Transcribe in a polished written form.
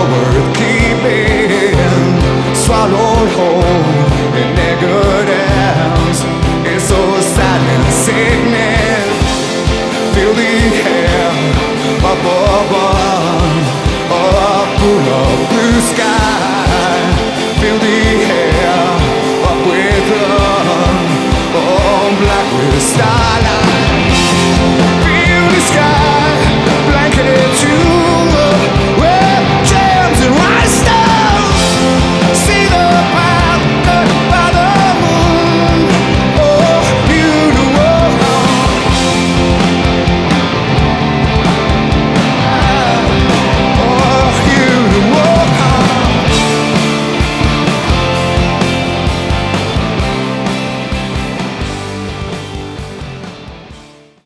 worth keeping, swallowed whole in negatives. It's so sad and sickness. Feel the air up above, full of blue sky. Feel the air up with love, black with starlight.